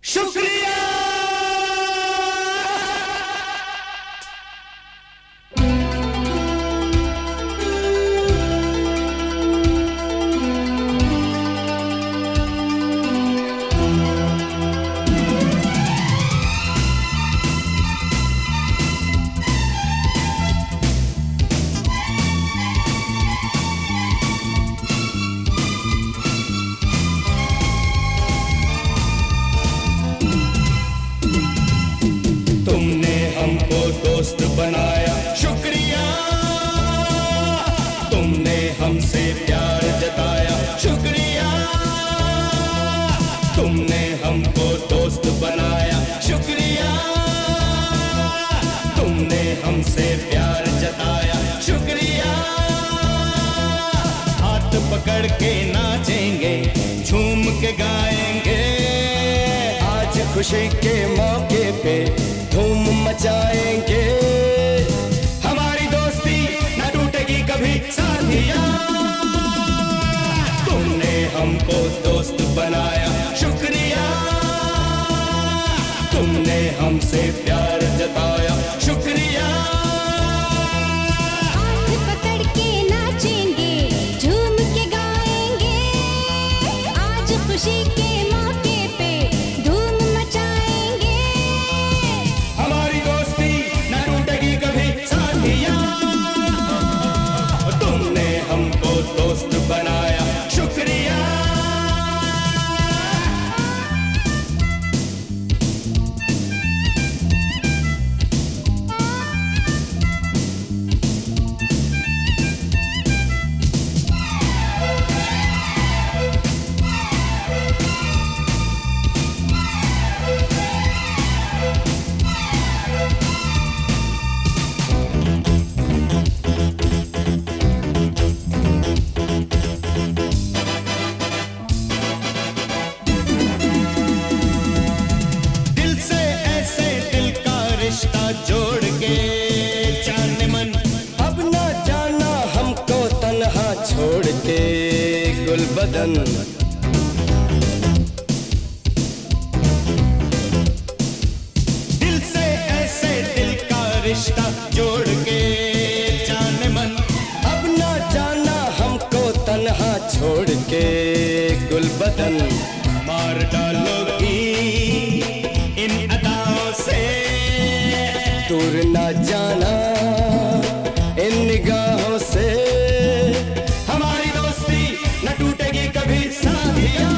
शुक्रिया। तुमने हमको दोस्त बनाया, शुक्रिया। तुमने हमसे प्यार जताया, शुक्रिया। तुमने हमको दोस्त बनाया, शुक्रिया। तुमने हमसे प्यार जताया, शुक्रिया। हाथ पकड़ के नाचेंगे, झूम के गाएंगे, आज खुशी के मौके पे धूम मचाएंगे। हमारी दोस्ती न टूटेगी कभी साथिया। तुमने हमको दोस्त बनाया, शुक्रिया। तुमने हमसे प्यार जताया, शुक्रिया। हाथ पकड़ के नाचेंगे, झूम के गाएंगे, आज खुशी के मौके पे धूम मचाएंगे। हमारी दोस्ती न टूटेगी कभी साथिया। तुमने हमको दोस्त बनाया, शुक्रिया। रिश्ता जोड़ के जाने मन, अब ना जाना हमको तन्हा छोड़ के गुलबदन। दिल से ऐसे दिल का रिश्ता जोड़ के जाने मन, अब ना जाना हमको तन्हा छोड़ के गुलबदन। मार डालोगी इन अदाओं से, दूर ना जाना इन निगाहों से। हमारी दोस्ती न टूटेगी कभी साथिया।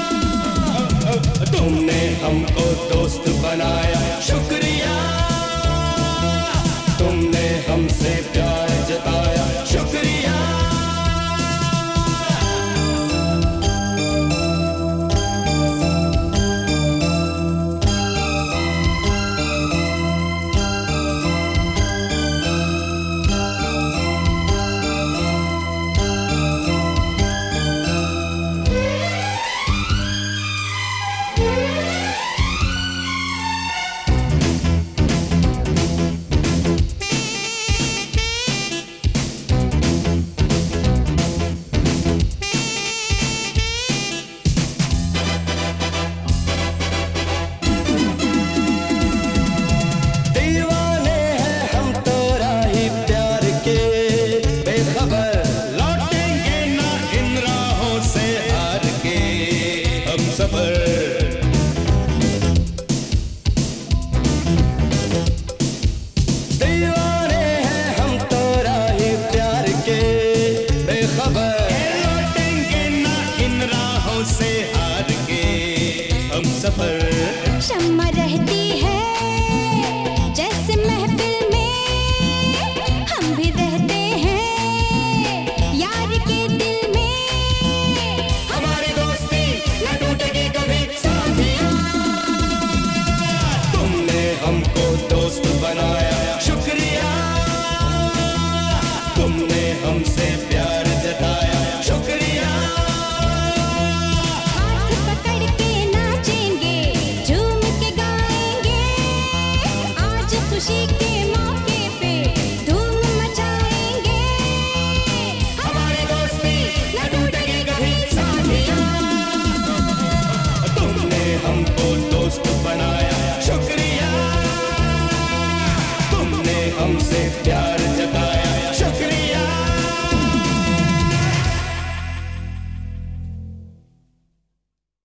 तुमने हमको दोस्त बनाया, शुक्रिया। तुमने हमसे प्यार जताया, शुक्रिया। दीवाने हैं हम तो राही प्यार के बेखबर, लौटेंगे ना इन राहों से हार के हम सफर। शम्मा रहती है जैसे महफिल में, हम भी रहते हैं यार के दिल में। हमारी दोस्ती न टूटेगी कभी साथिया। तुमने हमको दोस्त बनाया, शुक्रिया। तुमने हमसे प्यार जताया, शुक्रिया। हाथ पकड़ के नाचेंगे, झूम के गाएंगे, आज खुशी के मौके पे धूम मचाएंगे। हमारी दोस्ती न टूटेगी कभी साथिया। तुमने हमको दोस्त हमसे प्यार जता